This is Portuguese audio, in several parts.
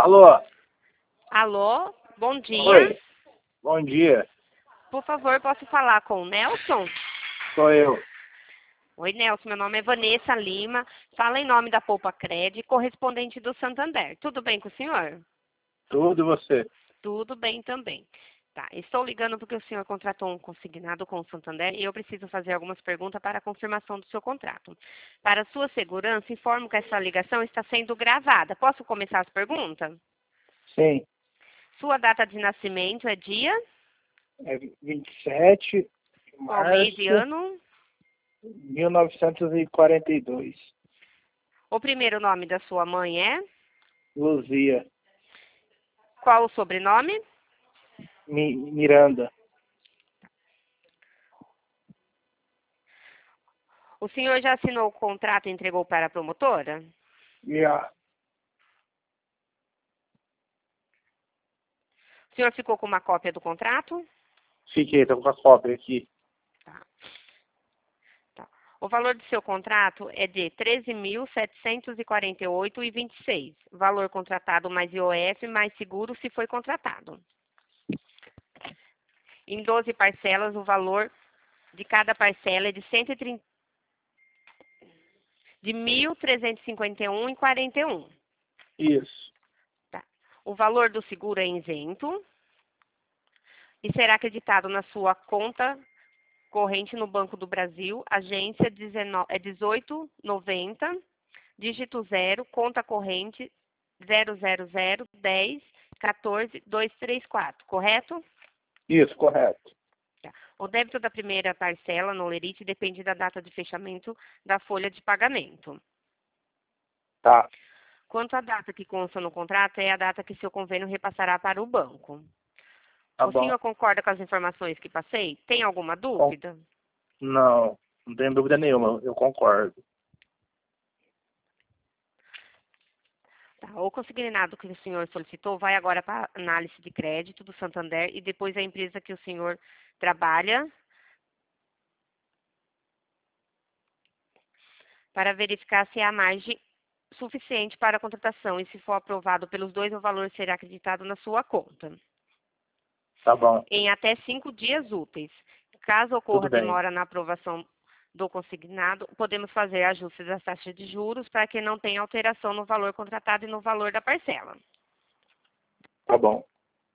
Alô? Alô, bom dia. Oi, bom dia. Por favor, posso falar com o Nelson? Sou eu. Oi, Nelson, meu nome é Vanessa Lima. Fala em nome da Poupa Cred, correspondente do Santander. Tudo bem com o senhor? Tudo e você? Tudo bem também. Tá, estou ligando porque o senhor contratou um consignado com o Santander e eu preciso fazer algumas perguntas para a confirmação do seu contrato. Para sua segurança, informo que essa ligação está sendo gravada. Posso começar as perguntas? Sim. Sua data de nascimento é dia? É 27 de Qual mês e março ano? de 1942. O primeiro nome da sua mãe é? Luzia. Qual o sobrenome? Miranda. O senhor já assinou o contrato e entregou para a promotora? Já. O senhor ficou com uma cópia do contrato? Fiquei, tô com a cópia aqui. Tá. Tá. O valor do seu contrato é de R$ 13.748,26. Valor contratado mais IOF mais seguro se foi contratado. Em 12 parcelas, o valor de cada parcela é de 130, de 1.351,41. Isso. Tá. O valor do seguro é isento e será acreditado na sua conta corrente no Banco do Brasil, agência 1890, dígito 0, conta corrente 0001014-234, correto? Isso, correto. Tá. O débito da primeira parcela no Lerite depende da data de fechamento da folha de pagamento. Tá. Quanto à data que consta no contrato, é a data que seu convênio repassará para o banco. Tá O bom. senhor concorda com as informações que passei? Tem alguma Com- dúvida? Não, não tenho dúvida nenhuma. Eu concordo. Tá. O consignado que o senhor solicitou vai agora para a análise de crédito do Santander e depois a empresa que o senhor trabalha para verificar se há margem suficiente para a contratação e se for aprovado pelos dois, o valor será acreditado na sua conta Tá bom. em até 5 dias úteis. Caso Tudo ocorra bem. demora na aprovação do consignado, podemos fazer ajustes das taxas de juros para que não tenha alteração no valor contratado e no valor da parcela. Tá bom.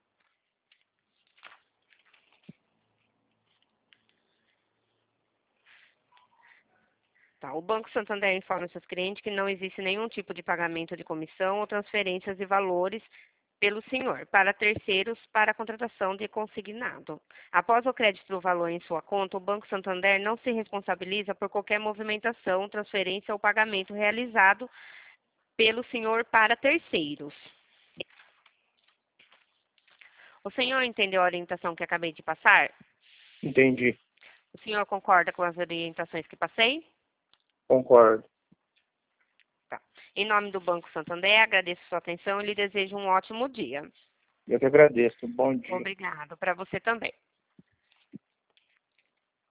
Tá, o Banco Santander informa seus clientes que não existe nenhum tipo de pagamento de comissão ou transferências de valores pelo senhor para terceiros para a contratação de consignado. Após o crédito do valor em sua conta, o Banco Santander não se responsabiliza por qualquer movimentação, transferência ou pagamento realizado pelo senhor para terceiros. O senhor entendeu a orientação que acabei de passar? Entendi. O senhor concorda com as orientações que passei? Concordo. Tá. Em nome do Banco Santander, agradeço sua atenção e lhe desejo um ótimo dia. Eu que agradeço. Bom dia. Obrigado. Para você também.